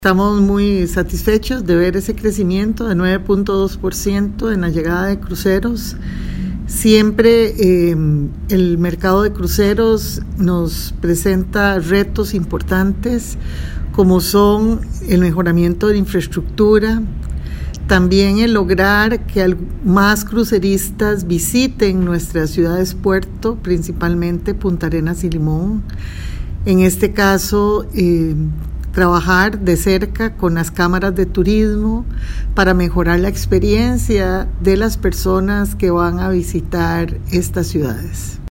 Estamos muy satisfechos de ver ese crecimiento de 9.2% en la llegada de cruceros. Siempre el mercado de cruceros nos presenta retos importantes como son el mejoramiento de infraestructura, también el lograr que más cruceristas visiten nuestras ciudades puerto, principalmente Punta Arenas y Limón. En este caso, trabajar de cerca con las cámaras de turismo para mejorar la experiencia de las personas que van a visitar estas ciudades.